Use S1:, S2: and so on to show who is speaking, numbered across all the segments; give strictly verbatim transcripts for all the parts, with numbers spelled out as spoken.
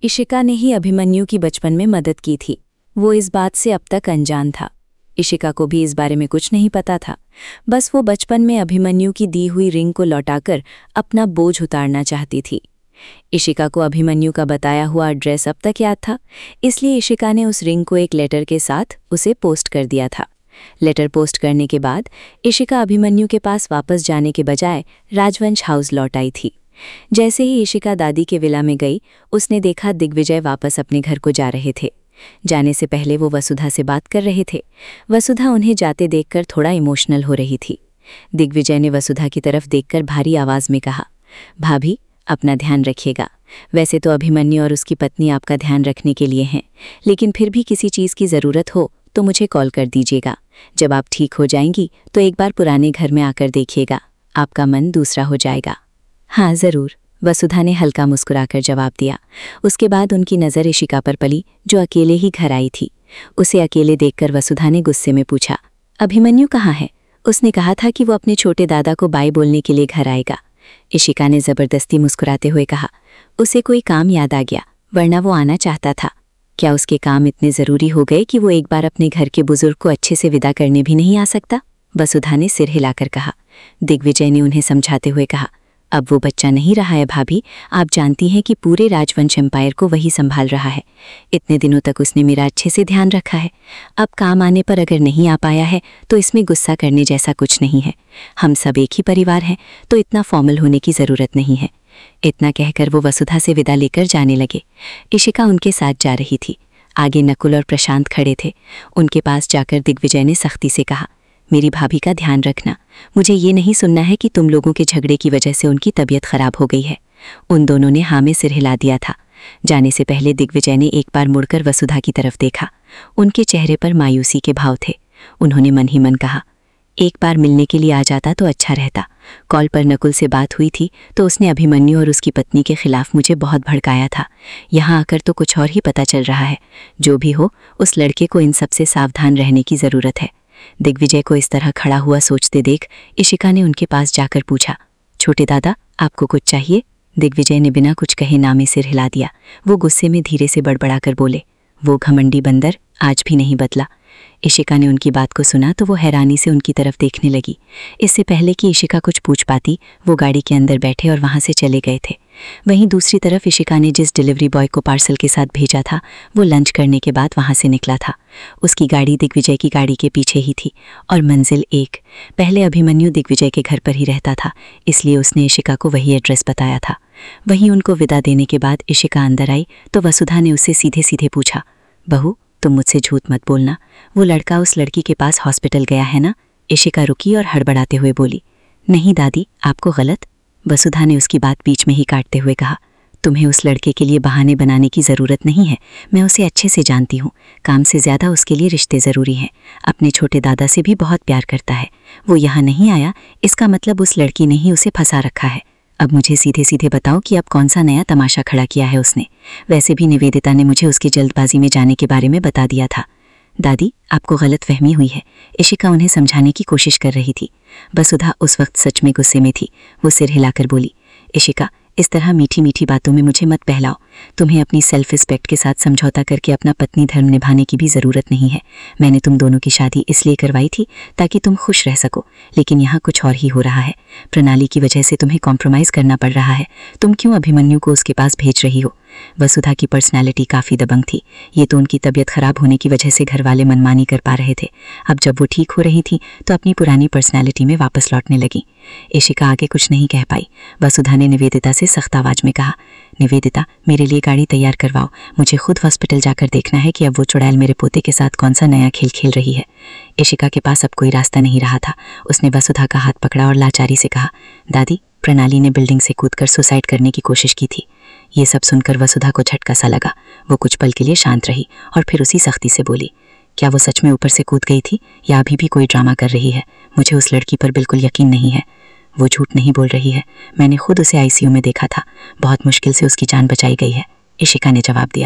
S1: इशिका ने ही अभिमन्यु की बचपन में मदद की थी। वो इस बात से अब तक अनजान था। इशिका को भी इस बारे में कुछ नहीं पता था। बस वो बचपन में अभिमन्यु की दी हुई रिंग को लौटाकर अपना बोझ उतारना चाहती थी। इशिका को अभिमन्यु का बताया हुआ एड्रेस अब तक याद था, इसलिए इशिका ने उस रिंग को एक लेटर के साथ उसे पोस्ट कर दिया था। लेटर पोस्ट करने के बाद इशिका अभिमन्यु के पास वापस जाने के बजाय राजवंश हाउस लौट आई थी। जैसे ही इशिका दादी के विला में गई, उसने देखा दिग्विजय वापस अपने घर को जा रहे थे। जाने से पहले वो वसुधा से बात कर रहे थे। वसुधा उन्हें जाते देखकर थोड़ा इमोशनल हो रही थी। दिग्विजय ने वसुधा की तरफ देखकर भारी आवाज में कहा, भाभी, अपना ध्यान रखिएगा। वैसे तो अभिमन्यु और उसकी पत्नी आपका ध्यान रखने के लिए हैं, लेकिन फिर भी किसी चीज़ की ज़रूरत हो तो मुझे कॉल कर दीजिएगा। जब आप ठीक हो जाएंगी तो एक बार पुराने घर में आकर देखिएगा, आपका मन दूसरा हो जाएगा। हाँ ज़रूर, वसुधा ने हल्का मुस्कुराकर जवाब दिया। उसके बाद उनकी नज़र इशिका पर पली, जो अकेले ही घर आई थी। उसे अकेले देखकर वसुधा ने गुस्से में पूछा, अभिमन्यु कहाँ है? उसने कहा था कि वो अपने छोटे दादा को बाय बोलने के लिए घर आएगा। इशिका ने ज़बरदस्ती मुस्कुराते हुए कहा, उसे कोई काम याद आ गया, वरना वो आना चाहता था। क्या उसके काम इतने ज़रूरी हो गए कि वो एक बार अपने घर के बुजुर्ग को अच्छे से विदा करने भी नहीं आ सकता? वसुधा ने सिर हिलाकर कहा। दिग्विजय ने उन्हें समझाते हुए कहा, अब वो बच्चा नहीं रहा है भाभी, आप जानती हैं कि पूरे राजवंश एम्पायर को वही संभाल रहा है। इतने दिनों तक उसने मेरा अच्छे से ध्यान रखा है। अब काम आने पर अगर नहीं आ पाया है तो इसमें गुस्सा करने जैसा कुछ नहीं है। हम सब एक ही परिवार हैं, तो इतना फॉर्मल होने की ज़रूरत नहीं है। इतना कहकर वो वसुधा से विदा लेकर जाने लगे। इशिका उनके साथ जा रही थी। आगे नकुल और प्रशांत खड़े थे। उनके पास जाकर दिग्विजय ने सख्ती से कहा, मेरी भाभी का ध्यान रखना। मुझे ये नहीं सुनना है कि तुम लोगों के झगड़े की वजह से उनकी तबीयत खराब हो गई है। उन दोनों ने हाँ में सिर हिला दिया था। जाने से पहले दिग्विजय ने एक बार मुड़कर वसुधा की तरफ देखा। उनके चेहरे पर मायूसी के भाव थे। उन्होंने मन ही मन कहा, एक बार मिलने के लिए आ जाता तो अच्छा रहता। कॉल पर नकुल से बात हुई थी तो उसने अभिमन्यु और उसकी पत्नी के खिलाफ मुझे बहुत भड़काया था। यहाँ आकर तो कुछ और ही पता चल रहा है। जो भी हो, उस लड़के को इन सब से सावधान रहने की ज़रूरत है। दिग्विजय को इस तरह खड़ा हुआ सोचते देख इशिका ने उनके पास जाकर पूछा, छोटे दादा, आपको कुछ चाहिए? दिग्विजय ने बिना कुछ कहे नामे सिर हिला दिया। वो गुस्से में धीरे से बड़बड़ाकर बोले, वो घमंडी बंदर आज भी नहीं बदला। इशिका ने उनकी बात को सुना तो वो हैरानी से उनकी तरफ देखने लगी। इससे पहले कि इशिका कुछ पूछ पाती, वो गाड़ी के अंदर बैठे और वहाँ से चले गए थे। वहीं दूसरी तरफ इशिका ने जिस डिलीवरी बॉय को पार्सल के साथ भेजा था, वो लंच करने के बाद वहाँ से निकला था। उसकी गाड़ी दिग्विजय की गाड़ी के पीछे ही थी और मंजिल एक। पहले अभिमन्यु दिग्विजय के घर पर ही रहता था, इसलिए उसने इशिका को वही एड्रेस बताया था। वहीं उनको विदा देने के बाद इशिका अंदर आई तो वसुधा ने उससे सीधे सीधे पूछा, बहू, तुम मुझसे झूठ मत बोलना। वो लड़का उस लड़की के पास हॉस्पिटल गया है ना? इशिका रुकी और हड़बड़ाते हुए बोली, नहीं दादी, आपको गलत। वसुधा ने उसकी बात बीच में ही काटते हुए कहा, तुम्हें उस लड़के के लिए बहाने बनाने की ज़रूरत नहीं है। मैं उसे अच्छे से जानती हूँ। काम से ज़्यादा उसके लिए रिश्ते ज़रूरी हैं। अपने छोटे दादा से भी बहुत प्यार करता है। वो यहाँ नहीं आया, इसका मतलब उस लड़की ने ही उसे फंसा रखा है। अब मुझे सीधे सीधे बताओ कि अब कौन सा नया तमाशा खड़ा किया है उसने। वैसे भी निवेदिता ने मुझे उसकी जल्दबाजी में जाने के बारे में बता दिया था। दादी, आपको गलतफहमी हुई है। इशिका उन्हें समझाने की कोशिश कर रही थी। वसुधा उस वक्त सच में गुस्से में थी। वो सिर हिलाकर बोली, इशिका, इस तरह मीठी मीठी बातों में मुझे मत बहलाओ। तुम्हें अपनी सेल्फ रिस्पेक्ट के साथ समझौता करके अपना पत्नी धर्म निभाने की भी ज़रूरत नहीं है। मैंने तुम दोनों की शादी इसलिए करवाई थी ताकि तुम खुश रह सको, लेकिन यहाँ कुछ और ही हो रहा है। प्रणाली की वजह से तुम्हें कॉम्प्रोमाइज़ करना पड़ रहा है। तुम क्यों अभिमन्यु को उसके पास भेज रही हो? वसुधा की पर्सनैलिटी काफ़ी दबंग थी। ये तो उनकी तबीयत खराब होने की वजह से घर वाले मनमानी कर पा रहे थे। अब जब वो ठीक हो रही थी तो अपनी पुरानी पर्सनैलिटी में वापस लौटने लगी। इशिका आगे कुछ नहीं कह पाई। वसुधा ने निवेदिता से सख्त आवाज़ में कहा, निवेदिता, मेरे लिए गाड़ी तैयार करवाओ। मुझे खुद हॉस्पिटल जाकर देखना है कि अब वो चुड़ैल मेरे पोते के साथ कौन सा नया खेल खेल रही है। इशिका के पास अब कोई रास्ता नहीं रहा था। उसने वसुधा का हाथ पकड़ा और लाचारी से कहा, दादी, प्रणाली ने बिल्डिंग से कूदकर सुसाइड करने की कोशिश की थी। ये सब सुनकर वसुधा को झटका सा लगा। वो कुछ पल के लिए शांत रही और फिर उसी सख्ती से बोली, क्या वो सच में ऊपर से कूद गई थी या अभी भी कोई ड्रामा कर रही है? मुझे उस लड़की पर बिल्कुल यकीन नहीं है। वो झूठ नहीं बोल रही है। मैंने खुद उसे आईसीयू में देखा था। बहुत मुश्किल से उसकी जान बचाई गई है। इशिका ने जवाब दिया।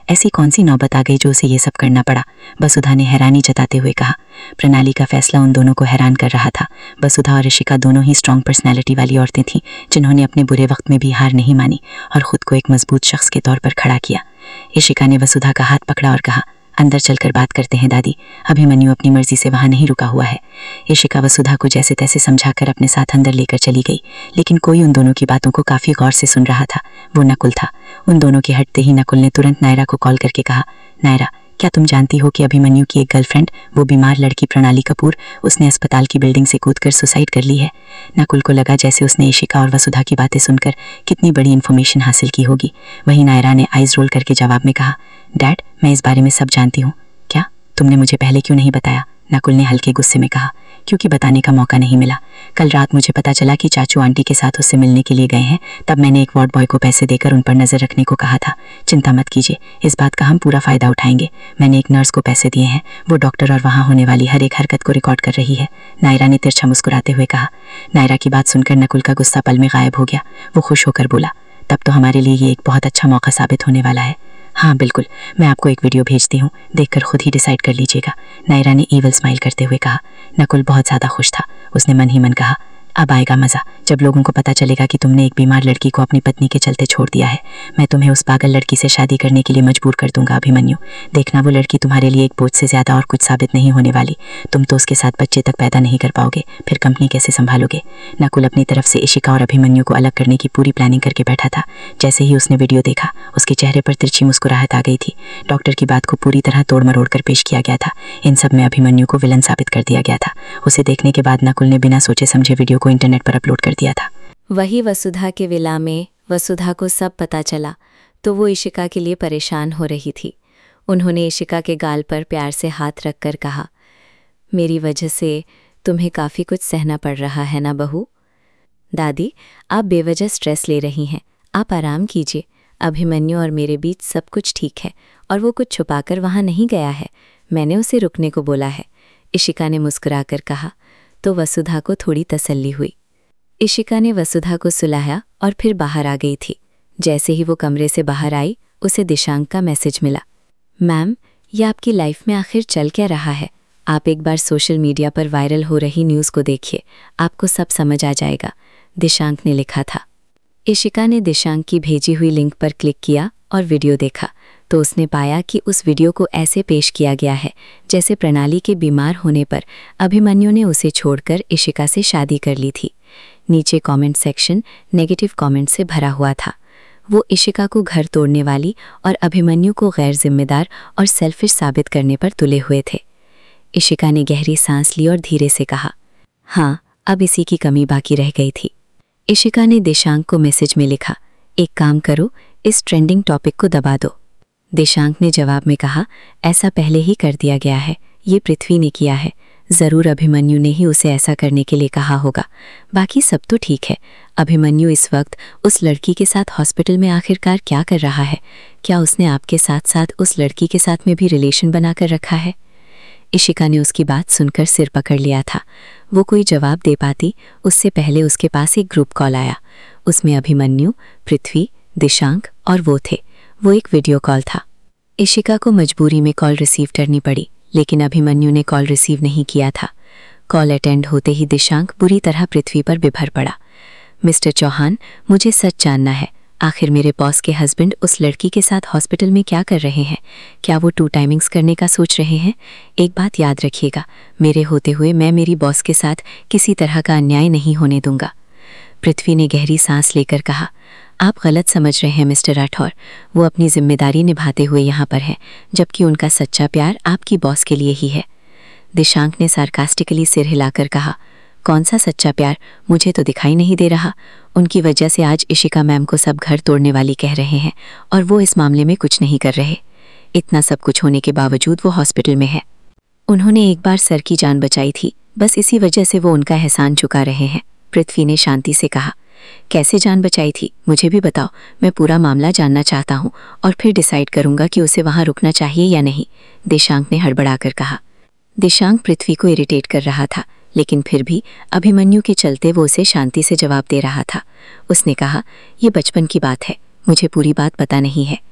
S2: ऐसी कौन सी नौबत आ गई जो उसे ये सब करना पड़ा? वसुधा ने हैरानी जताते हुए कहा। प्रणाली का फैसला उन दोनों को हैरान कर रहा था। वसुधा और ऋषिका दोनों ही स्ट्रॉन्ग पर्सनैलिटी वाली औरतें थीं, जिन्होंने अपने बुरे वक्त में भी हार नहीं मानी और खुद को एक मजबूत शख्स के तौर पर खड़ा किया। ऋषिका ने वसुधा का हाथ पकड़ा और कहा, अंदर चलकर बात करते हैं दादी, अभिमन्यु अपनी मर्जी से वहां नहीं रुका हुआ है। ऋषिका वसुधा को जैसे तैसे समझाकर अपने साथ अंदर लेकर चली गई, लेकिन कोई उन दोनों की बातों को काफी गौर से सुन रहा था। वो नकुल था। उन दोनों के हटते ही नकुल ने तुरंत नायरा को कॉल करके कहा, नायरा, क्या तुम जानती हो कि अभिमन्यु की एक गर्लफ्रेंड, वो बीमार लड़की प्रणाली कपूर, उसने अस्पताल की बिल्डिंग से कूदकर सुसाइड कर ली है। नकुल को लगा जैसे उसने ऋषिका और वसुधा की बातें सुनकर कितनी बड़ी इन्फॉर्मेशन हासिल की होगी। वहीं नायरा ने आइज रोल करके जवाब में कहा, डैड, मैं इस बारे में सब जानती हूँ। क्या? तुमने मुझे पहले क्यों नहीं बताया? नकुल ने हल्के गुस्से में कहा। क्योंकि बताने का मौका नहीं मिला। कल रात मुझे पता चला कि चाचू आंटी के साथ उससे मिलने के लिए गए हैं, तब मैंने एक वार्ड बॉय को पैसे देकर उन पर नजर रखने को कहा था। चिंता मत कीजिए, इस बात का हम पूरा फायदा उठाएंगे। मैंने एक नर्स को पैसे दिए हैं, वो डॉक्टर और वहाँ होने वाली हर एक हरकत को रिकॉर्ड कर रही है, नायरा ने तिरछा मुस्कुराते हुए कहा। नायरा की बात सुनकर नकुल का गुस्सा पल में गायब हो गया। वो खुश होकर बोला, तब तो हमारे लिए ये एक बहुत अच्छा मौका साबित होने वाला है। हाँ बिल्कुल, मैं आपको एक वीडियो भेजती हूँ, देखकर खुद ही डिसाइड कर लीजिएगा, नायरा ने ईवल स्माइल करते हुए कहा। नकुल बहुत ज़्यादा खुश था। उसने मन ही मन कहा, अब आएगा मज़ा, जब लोगों को पता चलेगा कि तुमने एक बीमार लड़की को अपनी पत्नी के चलते छोड़ दिया है। मैं तुम्हें उस पागल लड़की से शादी करने के लिए मजबूर कर दूंगा अभिमन्यु। देखना, वो लड़की तुम्हारे लिए एक बोझ से ज़्यादा और कुछ साबित नहीं होने वाली। तुम तो उसके साथ बच्चे तक पैदा नहीं कर पाओगे, फिर कंपनी कैसे संभालोगे? नकुल अपनी तरफ से ऋषिका और अभिमन्यु को अलग करने की पूरी प्लानिंग करके बैठा था। जैसे ही उसने वीडियो देखा, उसके चेहरे पर तिरछी मुस्कुराहट आ गई थी। डॉक्टर की बात को पूरी तरह तोड़ मरोड़ कर पेश किया गया था। इन सब में अभिमन्यु को विलन साबित कर दिया गया था। उसे देखने के बाद नकुल ने बिना सोचे समझे वीडियो को इंटरनेट पर अपलोड कर दिया था।
S1: वही वसुधा के विला में वसुधा को सब पता चला तो वो ऋषिका के लिए परेशान हो रही थी। उन्होंने ऋषिका के गाल पर प्यार से हाथ रखकर कहा, मेरी वजह से तुम्हें काफ़ी कुछ सहना पड़ रहा है ना बहू? दादी, आप बेवजह स्ट्रेस ले रही हैं, आप आराम कीजिए। अभिमन्यु और मेरे बीच सब कुछ ठीक है और वो कुछ छुपाकर वहाँ नहीं गया है। मैंने उसे रुकने को बोला है, ऋषिका ने मुस्कुराकर कहा। तो वसुधा को थोड़ी तसल्ली हुई। ऋषिका ने वसुधा को सुलाया और फिर बाहर आ गई थी। जैसे ही वो कमरे से बाहर आई, उसे दिशांक का मैसेज मिला। मैम, ये आपकी लाइफ में आखिर चल क्या रहा है? आप एक बार सोशल मीडिया पर वायरल हो रही न्यूज़ को देखिए, आपको सब समझ आ जाएगा, दिशांक ने लिखा था। ऋषिका ने दिशांक की भेजी हुई लिंक पर क्लिक किया और वीडियो देखा तो उसने पाया कि उस वीडियो को ऐसे पेश किया गया है जैसे प्रणाली के बीमार होने पर अभिमन्यु ने उसे छोड़कर ऋषिका से शादी कर ली थी। नीचे कमेंट सेक्शन नेगेटिव कमेंट से भरा हुआ था। वो ऋषिका को घर तोड़ने वाली और अभिमन्यु को गैर जिम्मेदार और सेल्फिश साबित करने पर तुले हुए थे। ऋषिका ने गहरी सांस ली और धीरे से कहा, हाँ, अब इसी की कमी बाकी रह गई थी। ऋषिका ने दिशांक को मैसेज में लिखा, एक काम करो, इस ट्रेंडिंग टॉपिक को दबा दो। दिशांक ने जवाब में कहा, ऐसा पहले ही कर दिया गया है, ये पृथ्वी ने किया है। ज़रूर अभिमन्यु ने ही उसे ऐसा करने के लिए कहा होगा। बाकी सब तो ठीक है। अभिमन्यु इस वक्त उस लड़की के साथ हॉस्पिटल में आखिरकार क्या कर रहा है? क्या उसने आपके साथ साथ उस लड़की के साथ में भी रिलेशन बनाकर रखा है? ऋषिका ने उसकी बात सुनकर सिर पकड़ लिया था। वो कोई जवाब दे पाती उससे पहले उसके पास एक ग्रुप कॉल आया। उसमें अभिमन्यु, पृथ्वी, दिशांक और वो थे। वो एक वीडियो कॉल था। ऋषिका को मजबूरी में कॉल रिसीव करनी पड़ी, लेकिन अभिमन्यु ने कॉल रिसीव नहीं किया था। कॉल अटेंड होते ही दिशांक बुरी तरह पृथ्वी पर बिभर पड़ा। मिस्टर चौहान, मुझे सच जानना है, आखिर मेरे बॉस के हस्बैंड उस लड़की के साथ हॉस्पिटल में क्या कर रहे हैं? क्या वो टू टाइमिंग्स करने का सोच रहे हैं? एक बात याद रखिएगा, मेरे होते हुए मैं मेरी बॉस के साथ किसी तरह का अन्याय नहीं होने दूंगा। पृथ्वी ने गहरी सांस लेकर कहा, आप गलत समझ रहे हैं मिस्टर राठौर। वो अपनी जिम्मेदारी निभाते हुए यहाँ पर हैं, जबकि उनका सच्चा प्यार आपकी बॉस के लिए ही है। दिशांक ने सार्कास्टिकली सिर हिलाकर कहा, कौन सा सच्चा प्यार? मुझे तो दिखाई नहीं दे रहा। उनकी वजह से आज ऋषिका मैम को सब घर तोड़ने वाली कह रहे हैं और वो इस मामले में कुछ नहीं कर रहे। इतना सब कुछ होने के बावजूद वो हॉस्पिटल में है। उन्होंने एक बार सर की जान बचाई थी, बस इसी वजह से वो उनका एहसान चुका रहे हैं। पृथ्वी ने शांति से कहा, कैसे जान बचाई थी? मुझे भी बताओ, मैं पूरा मामला जानना चाहता हूँ और फिर डिसाइड करूंगा कि उसे वहाँ रुकना चाहिए या नहीं, दिशांक ने हड़बड़ाकर कहा। दिशांक पृथ्वी को इरिटेट कर रहा था, लेकिन फिर भी अभिमन्यु के चलते वो उसे शांति से जवाब दे रहा था। उसने कहा, ये बचपन की बात है, मुझे पूरी बात पता नहीं है।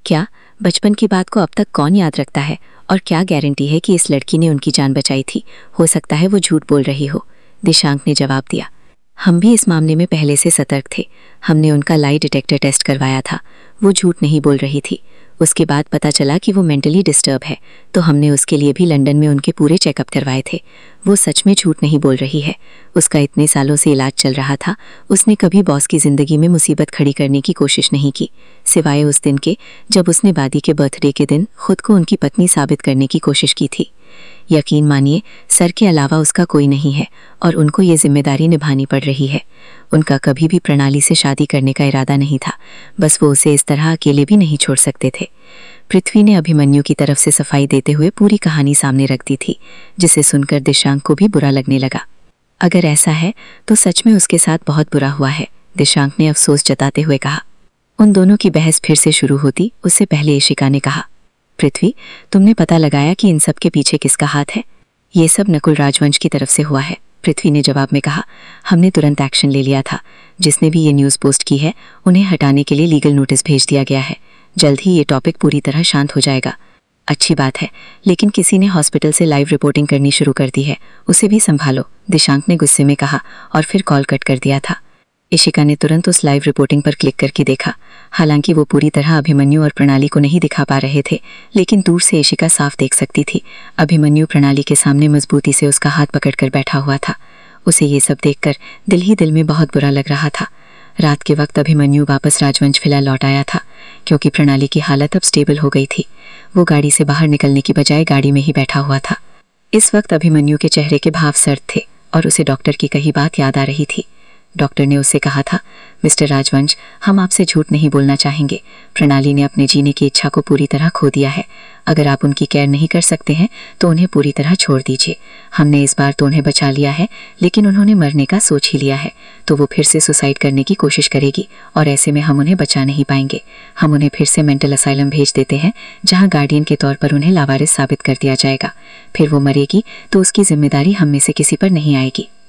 S1: क्या बचपन की बात को अब तक कौन याद रखता है, और क्या गारंटी है कि इस लड़की ने उनकी जान बचाई थी? हो सकता है वो झूठ बोल रही हो, दिशांक ने जवाब दिया। हम भी इस मामले में पहले से सतर्क थे। हमने उनका लाई डिटेक्टर टेस्ट करवाया था। वो झूठ नहीं बोल रही थी। उसके बाद पता चला कि वो मेंटली डिस्टर्ब है, तो हमने उसके लिए भी लंदन में उनके पूरे चेकअप करवाए थे। वो सच में झूठ नहीं बोल रही है। उसका इतने सालों से इलाज चल रहा था। उसने कभी बॉस की ज़िंदगी में मुसीबत खड़ी करने की कोशिश नहीं की, सिवाय उस दिन के जब उसने बादी के बर्थडे के दिन खुद को उनकी पत्नी साबित करने की कोशिश की थी। यकीन मानिए, सर के अलावा उसका कोई नहीं है और उनको ये जिम्मेदारी निभानी पड़ रही है। उनका कभी भी प्रणाली से शादी करने का इरादा नहीं था, बस वो उसे इस तरह अकेले भी नहीं छोड़ सकते थे। पृथ्वी ने अभिमन्यु की तरफ से सफाई देते हुए पूरी कहानी सामने रख दी थी, जिसे सुनकर दिशांक को भी बुरा लगने लगा। अगर ऐसा है तो सच में उसके साथ बहुत बुरा हुआ है, दिशांक ने अफसोस जताते हुए कहा। उन दोनों की बहस फिर से शुरू होती उससे पहले इशिका ने कहा, पृथ्वी, तुमने पता लगाया कि इन सब के पीछे किसका हाथ है? ये सब नकुल राजवंश की तरफ से हुआ है, पृथ्वी ने जवाब में कहा। हमने तुरंत एक्शन ले लिया था। जिसने भी ये न्यूज़ पोस्ट की है उन्हें हटाने के लिए लीगल नोटिस भेज दिया गया है। जल्द ही ये टॉपिक पूरी तरह शांत हो जाएगा। अच्छी बात है, लेकिन किसी ने हॉस्पिटल से लाइव रिपोर्टिंग करनी शुरू कर दी है, उसे भी संभालो, दिशांक ने गुस्से में कहा और फिर कॉल कट कर दिया था। इशिका ने तुरंत उस लाइव रिपोर्टिंग पर क्लिक करके देखा। हालांकि वो पूरी तरह अभिमन्यु और प्रणाली को नहीं दिखा पा रहे थे, लेकिन दूर से इशिका साफ देख सकती थी। अभिमन्यु प्रणाली के सामने मजबूती से उसका हाथ पकड़कर बैठा हुआ था। उसे ये सब देखकर दिल ही दिल में बहुत बुरा लग रहा था। रात के वक्त अभिमन्यु वापस राजवंश विला लौट आया था, क्योंकि प्रणाली की हालत अब स्टेबल हो गई थी। वो गाड़ी से बाहर निकलने की बजाय गाड़ी में ही बैठा हुआ था। इस वक्त अभिमन्यु के चेहरे के भाव सर्द थे और उसे डॉक्टर की कही बात याद आ रही थी। डॉक्टर ने उससे कहा था, मिस्टर राजवंश, हम आपसे झूठ नहीं बोलना चाहेंगे। प्रणाली ने अपने जीने की इच्छा को पूरी तरह खो दिया है। अगर आप उनकी केयर नहीं कर सकते हैं तो उन्हें पूरी तरह छोड़ दीजिए। हमने इस बार तो उन्हें बचा लिया है, लेकिन उन्होंने मरने का सोच ही लिया है, तो वो फिर से सुसाइड करने की कोशिश करेगी और ऐसे में हम उन्हें बचा नहीं पाएंगे। हम उन्हें फिर से मेंटल असाइलम भेज देते हैं, जहाँ गार्डियन के तौर पर उन्हें लावारिस साबित कर दिया जाएगा। फिर वो मरेगी तो उसकी जिम्मेदारी हम में से किसी पर नहीं आएगी।